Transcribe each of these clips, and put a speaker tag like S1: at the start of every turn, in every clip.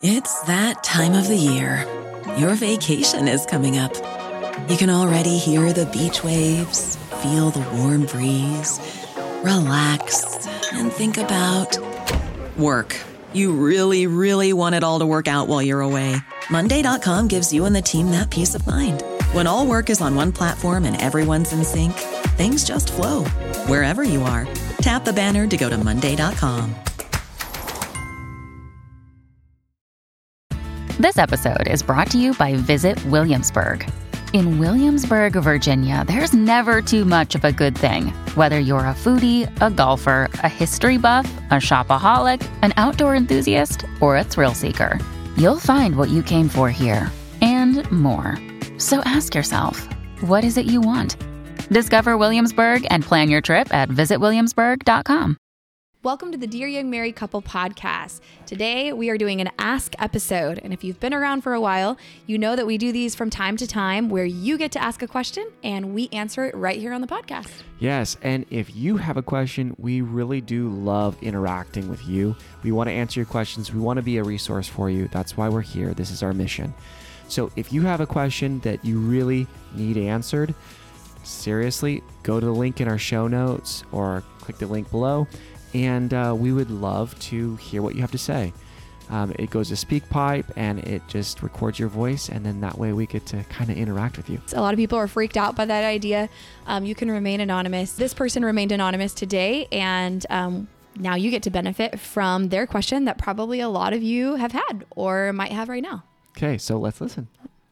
S1: It's that time of the year. Your vacation is coming up. You can already hear the beach waves, feel the warm breeze, relax, and think about work. You really, really want it all to work out while you're away. Monday.com gives you and the team that peace of mind. When all work is on one platform and everyone's in sync, things just flow. Wherever you are, tap the banner to go to Monday.com.
S2: This episode is brought to you by Visit Williamsburg. In Williamsburg, Virginia, there's never too much of a good thing. Whether you're a foodie, a golfer, a history buff, a shopaholic, an outdoor enthusiast, or a thrill seeker, you'll find what you came for here and more. So ask yourself, what is it you want? Discover Williamsburg and plan your trip at visitwilliamsburg.com.
S3: Welcome to the Dear Young Married Couple podcast. Today, we are doing an Ask episode. And if you've been around for a while, you know that we do these from time to time where you get to ask a question and we answer it right here on the podcast.
S4: Yes, and if you have a question, we really do love interacting with you. We want to answer your questions. We want to be a resource for you. That's why we're here. This is our mission. So if you have a question that you really need answered, seriously, go to the link in our show notes or click the link below. And we would love to hear what you have to say. It goes to SpeakPipe and it just records your voice. And then that way we get to kind of interact with you.
S3: A lot of people are freaked out by that idea. You can remain anonymous. This person remained anonymous today. And now you get to benefit from their question that probably a lot of you have had or might have right now.
S4: Okay, so let's listen.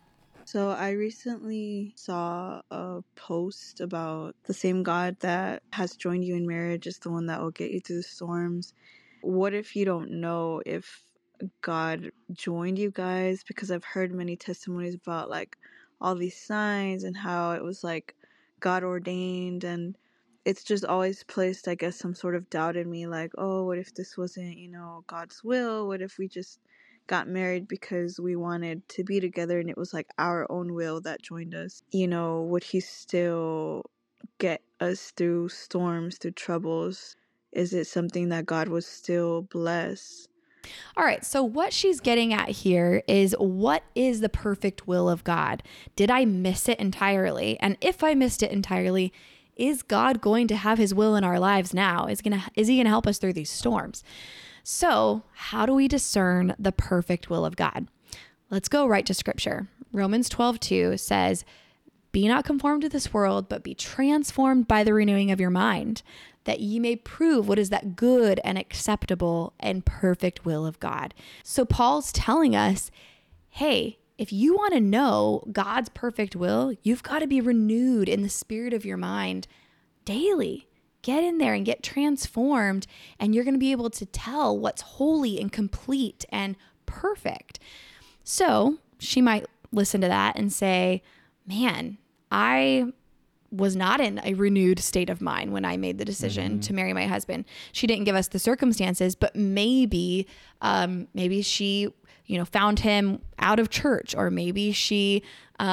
S5: So I recently saw a post about the same God that has joined you in marriage is the one that will get you through the storms. What if you don't know if God joined you guys? Because I've heard many testimonies about like all these signs and how it was like God ordained, and it's just always placed, I guess, some sort of doubt in me, like, oh, what if this wasn't, God's will? What if we just got married because we wanted to be together and it was like our own will that joined us? Would he still get us through storms, through troubles? Is it something that God would still bless?
S3: All right, so what she's getting at here is, what is the perfect will of God? Did I miss it entirely? And if I missed it entirely, is God going to have his will in our lives now? Is he going to help us through these storms? So how do we discern the perfect will of God? Let's go right to scripture. Romans 12:2 says, "Be not conformed to this world, but be transformed by the renewing of your mind, that ye may prove what is that good and acceptable and perfect will of God." So Paul's telling us, hey, if you want to know God's perfect will, you've got to be renewed in the spirit of your mind daily. Get in there and get transformed, and you're going to be able to tell what's holy and complete and perfect. So she might listen to that and say, man, I was not in a renewed state of mind when I made the decision to marry my husband. She didn't give us the circumstances, but maybe she, found him out of church, or maybe she,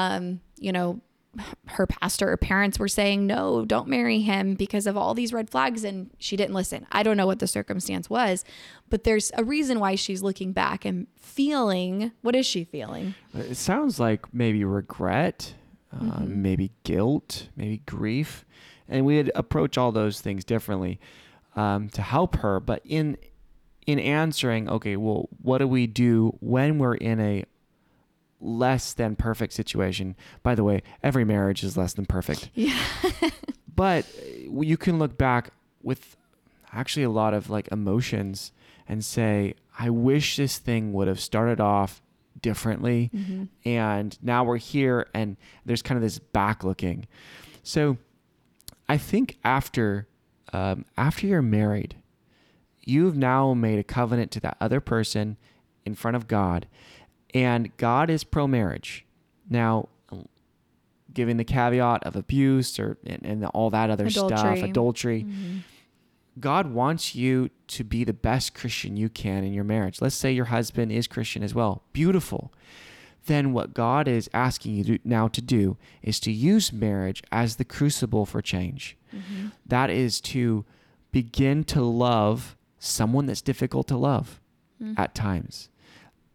S3: her pastor or parents were saying, no, don't marry him because of all these red flags, and she didn't listen. I don't know what the circumstance was, but there's a reason why she's looking back and feeling, what is she feeling?
S4: It sounds like maybe regret, maybe guilt, maybe grief. And we'd approach all those things differently to help her. But in answering, okay, well, what do we do when we're in a less than perfect situation? By the way, every marriage is less than perfect.
S3: Yeah.
S4: But you can look back with actually a lot of like emotions and say, I wish this thing would have started off differently. And now we're here and there's kind of this back looking. So I think after you're married, you've now made a covenant to that other person in front of God. And God is pro-marriage. Now, giving the caveat of abuse and all that other stuff, adultery, God wants you to be the best Christian you can in your marriage. Let's say your husband is Christian as well. Beautiful. Then what God is asking you now to do is to use marriage as the crucible for change. That is to begin to love someone that's difficult to love at times.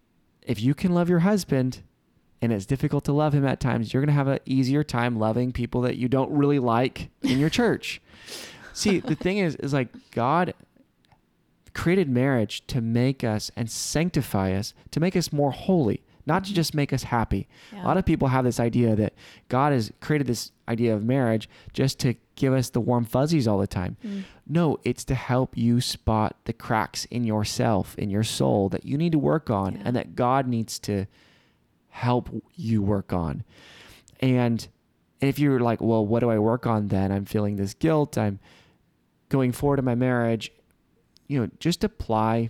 S4: if you can love your husband and it's difficult to love him at times, you're going to have an easier time loving people that you don't really like in your church. See, the thing is like God created marriage to make us and sanctify us, to make us more holy, not to just make us happy.
S3: Yeah.
S4: A lot of people have this idea that God has created this idea of marriage just to give us the warm fuzzies all the time. No, it's to help you spot the cracks in yourself, in your soul that you need to work on and that God needs to help you work on. And if you're like, well, what do I work on then? I'm feeling this guilt. I'm going forward in my marriage. Just apply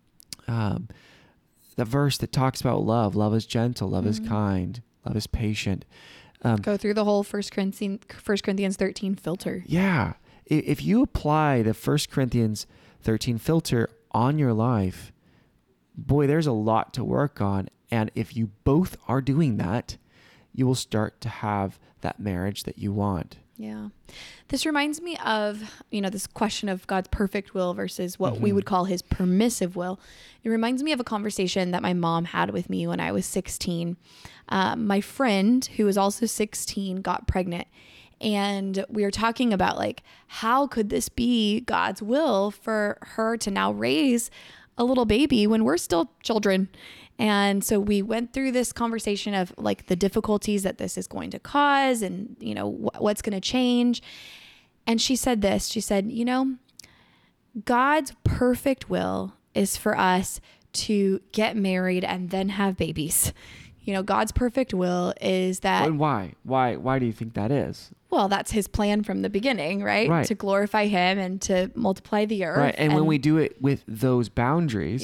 S4: the verse that talks about love. Love is gentle. Love is kind. Love is patient.
S3: Go through the whole 1 Corinthians 13 filter.
S4: Yeah. If you apply the 1 Corinthians 13 filter on your life, boy, there's a lot to work on. And if you both are doing that, you will start to have that marriage that you want.
S3: Yeah. This reminds me of, this question of God's perfect will versus what we would call his permissive will. It reminds me of a conversation that my mom had with me when I was 16. My friend, who was also 16, got pregnant. And we were talking about how could this be God's will for her to now raise a little baby when we're still children? And so we went through this conversation of the difficulties that this is going to cause and, what's going to change. And she said this, she said, God's perfect will is for us to get married and then have babies. God's perfect will is that.
S4: And why? Why do you think that is?
S3: Well, that's his plan from the beginning, right?
S4: Right.
S3: To glorify him and to multiply the earth.
S4: Right. And when we do it with those boundaries,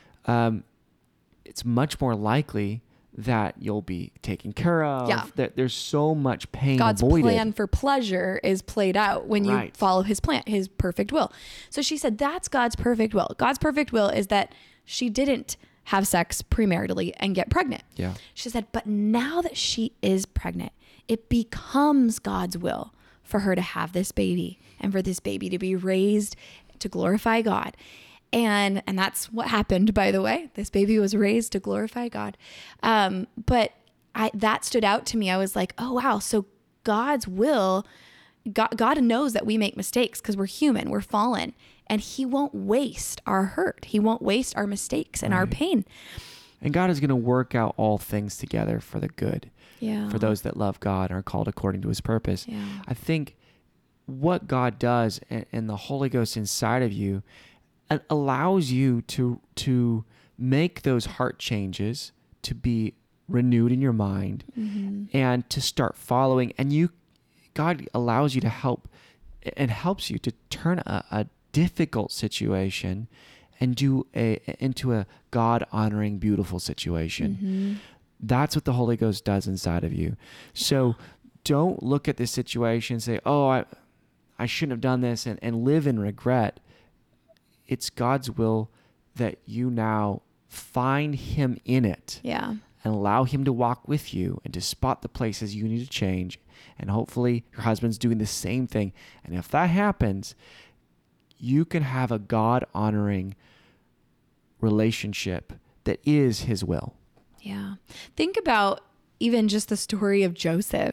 S4: it's much more likely that you'll be taken care of.
S3: Yeah.
S4: That there's so much pain
S3: God's
S4: avoided.
S3: plan for pleasure is played out when you follow his plan, his perfect will. So she said, that's God's perfect will. God's perfect will is that she didn't have sex premaritally and get pregnant.
S4: Yeah.
S3: She said, but now that she is pregnant, it becomes God's will for her to have this baby and for this baby to be raised to glorify God. And that's what happened, by the way. This baby was raised to glorify God. But that stood out to me. I was like, oh, wow. So God's will, God knows that we make mistakes because we're human, we're fallen, and he won't waste our hurt. He won't waste our mistakes and our pain.
S4: And God is going to work out all things together for the good.
S3: Yeah.
S4: For those that love God and are called according to his purpose.
S3: Yeah.
S4: I think what God does and the Holy Ghost inside of you allows you to make those heart changes, to be renewed in your mind, and to start following. And God allows you to helps you to turn a difficult situation into a God-honoring, beautiful situation. That's what the Holy Ghost does inside of you. So don't look at this situation and say, oh, I shouldn't have done this and live in regret. It's God's will that you now find him in it.
S3: Yeah.
S4: And allow him to walk with you and to spot the places you need to change. And hopefully your husband's doing the same thing. And if that happens, you can have a God-honoring relationship that is his will.
S3: Yeah. Think about even just the story of Joseph.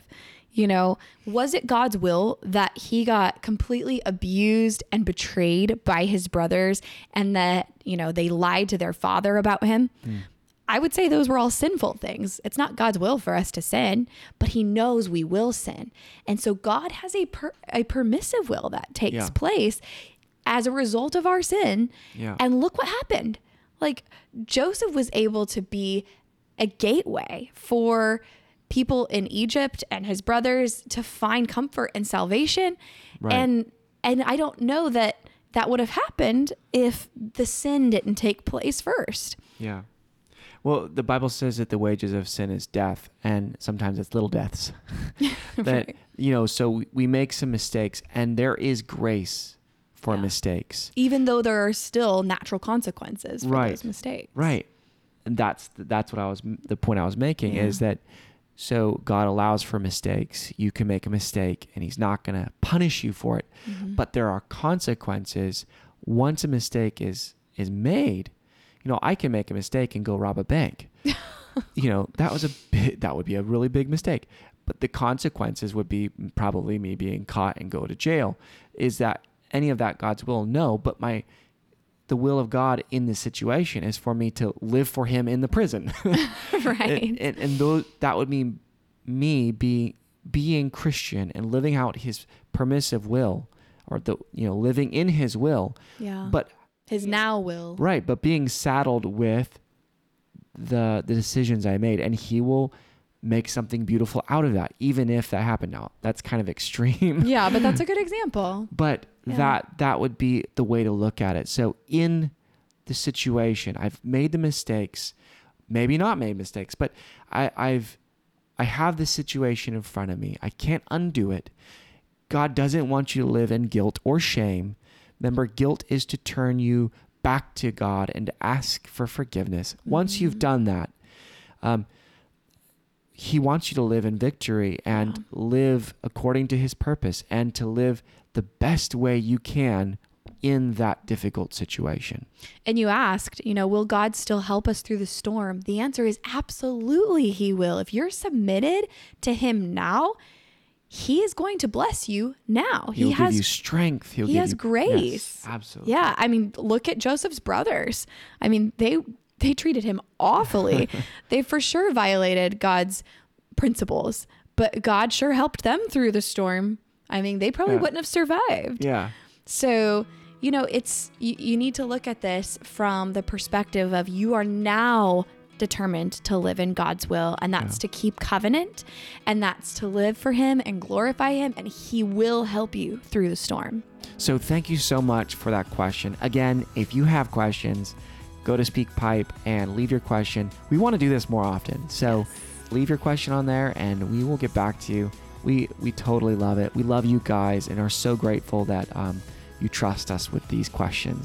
S3: Was it God's will that he got completely abused and betrayed by his brothers and that, they lied to their father about him? I would say those were all sinful things. It's not God's will for us to sin, but he knows we will sin. And so God has a permissive will that takes place as a result of our sin.
S4: Yeah.
S3: And look what happened. Joseph was able to be a gateway for people in Egypt and his brothers to find comfort and salvation.
S4: Right.
S3: And I don't know that would have happened if the sin didn't take place first.
S4: Yeah. Well, the Bible says that the wages of sin is death, and sometimes it's little deaths. That,
S3: Right.
S4: So we make some mistakes, and there is grace for mistakes.
S3: Even though there are still natural consequences for those mistakes.
S4: Right. And that's the point I was making is that, so God allows for mistakes. You can make a mistake and he's not going to punish you for it. But there are consequences once a mistake is made. I can make a mistake and go rob a bank. That would be a really big mistake. But the consequences would be probably me being caught and go to jail. Is that any of that God's will? No, but the will of God in this situation is for me to live for him in the prison.
S3: Right.
S4: And that would mean me being Christian and living out his permissive will, or living in his will.
S3: Yeah.
S4: But
S3: his now will.
S4: Right. But being saddled with the decisions I made, and he will make something beautiful out of that, even if that happened. Now, that's kind of extreme.
S3: Yeah, but that's a good example.
S4: But that would be the way to look at it. So in the situation, I've made the mistakes, maybe not made mistakes, but I have this situation in front of me. I can't undo it. God doesn't want you to live in guilt or shame. Remember, guilt is to turn you back to God and to ask for forgiveness. Once you've done that, he wants you to live in victory and live according to his purpose, and to live the best way you can in that difficult situation.
S3: And you asked, will God still help us through the storm? The answer is absolutely he will. If you're submitted to him now, he is going to bless you now.
S4: He'll give you strength.
S3: He has grace.
S4: Yes, absolutely.
S3: Yeah. I mean, look at Joseph's brothers. I mean, they treated him awfully. They for sure violated God's principles, but God sure helped them through the storm. I mean, they probably wouldn't have survived.
S4: Yeah.
S3: So, it's, you need to look at this from the perspective of you are now determined to live in God's will, and that's to keep covenant, and that's to live for him and glorify him, and he will help you through the storm.
S4: So thank you so much for that question. Again, if you have questions, go to SpeakPipe and leave your question. We want to do this more often. So leave your question on there and we will get back to you. We totally love it. We love you guys and are so grateful that you trust us with these questions.